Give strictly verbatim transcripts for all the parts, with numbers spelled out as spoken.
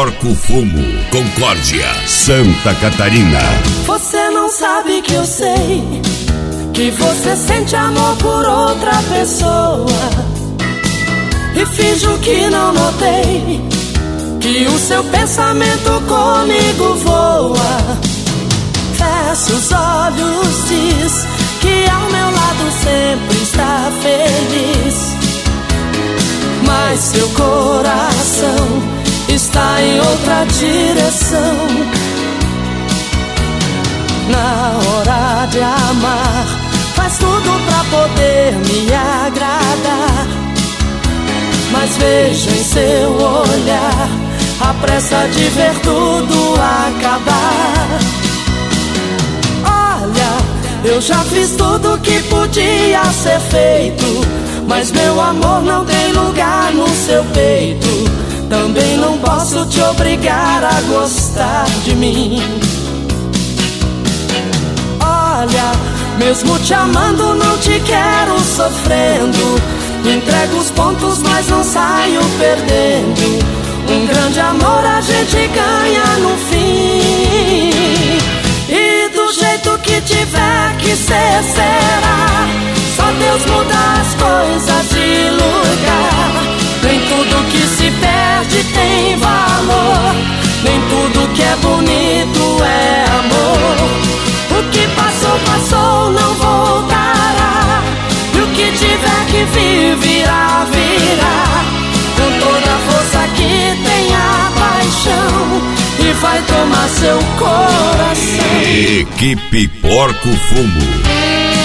Porco Fumo, Concórdia, Santa Catarina. Você não sabe que eu sei que você sente amor por outra pessoa e finjo que não notei que o seu pensamento comigo voa. Fecha os olhos, diz que ao meu lado sempre está feliz, mas seu coração está em outra direção. Na hora de amar, faz tudo pra poder me agradar, mas vejo em seu olhar a pressa de ver tudo acabar. Olha, eu já fiz tudo que podia ser feito, mas meu amor não tem lugar no seu peito. Também não posso te obrigar a gostar de mim. Olha, mesmo te amando não te quero sofrendo. Entrego os pontos, mas não saio perdendo. Um grande amor a gente ganha no fim. E do jeito que tiver que ser, será. Só Deus muda as coisas de lugar. Nem tudo que se perde tem valor, nem tudo que é bonito é amor. O que passou, passou, não voltará. E o que tiver que vir, virá, virá. Com toda a força que tem a paixão, e vai tomar seu coração. Equipe Porco Fumo.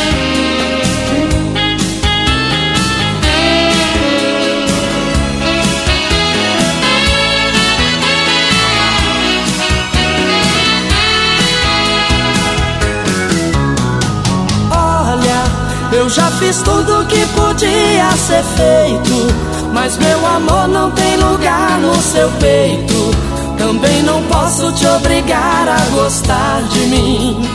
Eu já fiz tudo que podia ser feito, mas meu amor não tem lugar no seu peito. Também não posso te obrigar a gostar de mim.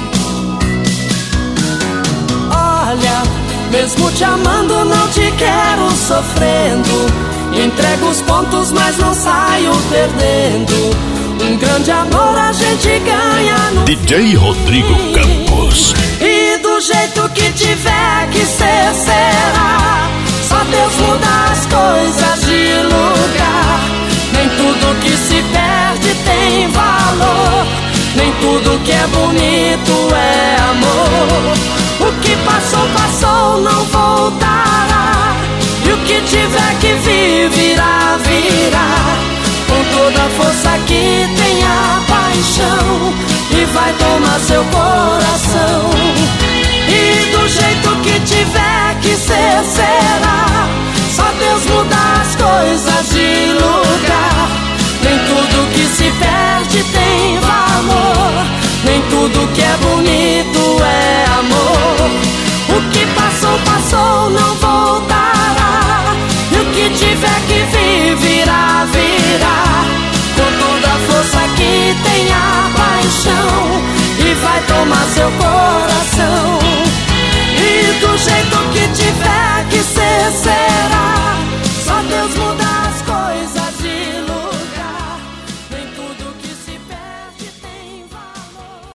Olha, mesmo te amando não te quero sofrendo. Entrego os pontos, mas não saio perdendo. Um grande amor a gente ganha no D J Rodrigo Campos. E do jeito que tiver que ser, será. Só Deus muda as coisas de lugar. Nem tudo que se perde tem valor, nem tudo que é bonito é amor. O que passou, passou, não voltará. E o que tiver que vir, virá, virá. Com toda a força que tem a paixão, e vai tomar seu coração. E do jeito que tiver que ser, será. Só Deus muda as coisas de lugar. Nem tudo que se perde tem valor, nem tudo que é bonito é amor. O que passou, passou, não voltará. E o que tiver que vir, virá, virá. Com toda a força que tem a paixão, e vai tomar seu coração.